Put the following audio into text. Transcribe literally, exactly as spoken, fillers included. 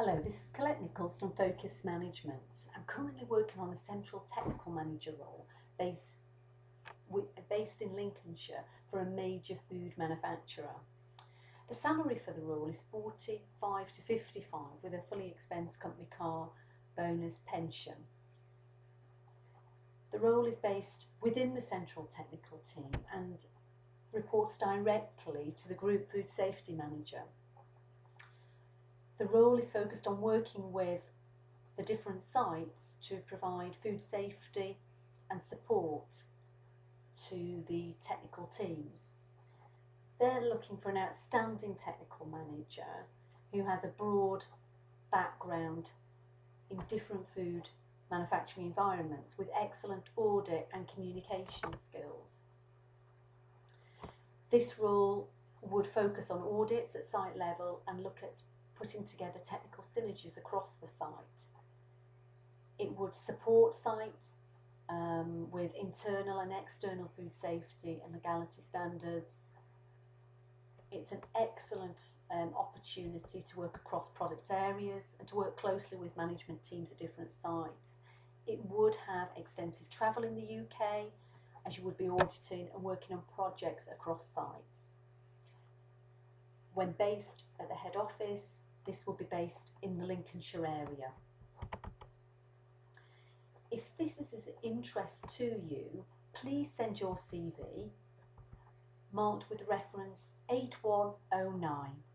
Hello, this is Colette Nichols from Focus Management. I'm currently working on a central technical manager role based, based in Lincolnshire for a major food manufacturer. The salary for the role is forty-five to fifty-five with a fully expensed company car, bonus, pension. The role is based within the central technical team and reports directly to the group food safety manager. The role is focused on working with the different sites to provide food safety and support to the technical teams. They're looking for an outstanding technical manager who has a broad background in different food manufacturing environments with excellent audit and communication skills. This role would focus on audits at site level and look at putting together technical synergies across the site. It would support sites um, with internal and external food safety and legality standards. It's an excellent um, opportunity to work across product areas and to work closely with management teams at different sites. It would have extensive travel in the U K, as you would be auditing and working on projects across sites. When based at the head office, this will be based in the Lincolnshire area. If this is of interest to you, please send your C V marked with reference eight one oh nine.